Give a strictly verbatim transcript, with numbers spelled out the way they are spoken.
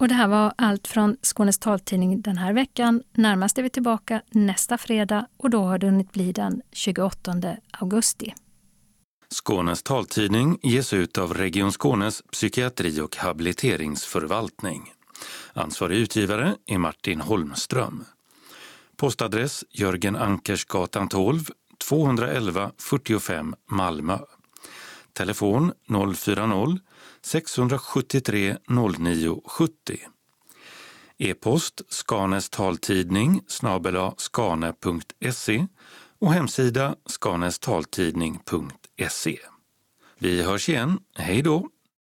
Och det här var allt från Skånes taltidning den här veckan. Närmast är vi tillbaka nästa fredag och då har det hunnit bli den tjugoåttonde augusti. Skånes taltidning ges ut av Region Skånes psykiatri- och habiliteringsförvaltning. Ansvarig utgivare är Martin Holmström. Postadress Jörgen Ankersgatan tolv, tvåhundraelva fyrtiofem Malmö. Telefon noll fyra noll, sex sju tre, noll nio sju noll. E-post Skanes taltidning snabel-a skane punkt se och hemsida skanestaltidning punkt se. Vi hörs igen. Hej då!